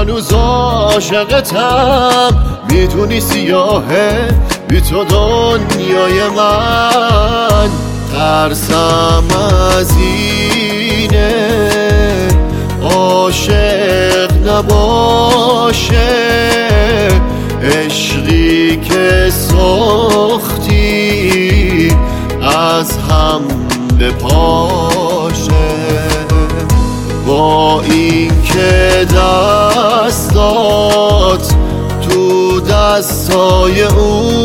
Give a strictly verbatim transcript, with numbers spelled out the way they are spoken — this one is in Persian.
هنوز عاشقتم، میدونی سیاهه بی تو دنیای من. ترسم از اینه عاشق نباشه، عشقی که ساختی از هم به پا